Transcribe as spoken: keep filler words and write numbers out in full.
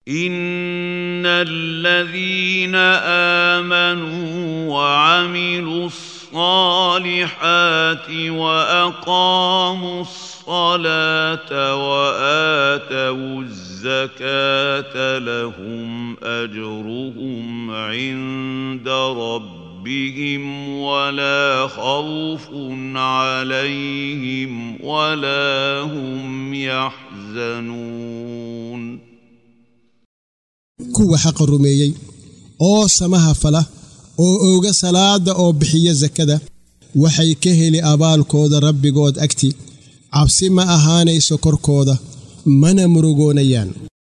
إن الذين آمنوا وعملوا الصالحات وأقاموا الصلاة وآتوا الزكاة لهم أجرهم عند ربهم ولا خوف عليهم ولا هم يحزنون. kuwa xaq rumeeyay oo samaha fala oo ooga salaada oo bixiya zakada waxay ka heli abaalkooda rabbigood agti cabsi ma ahaanayso korkooda mana murugoonayaan.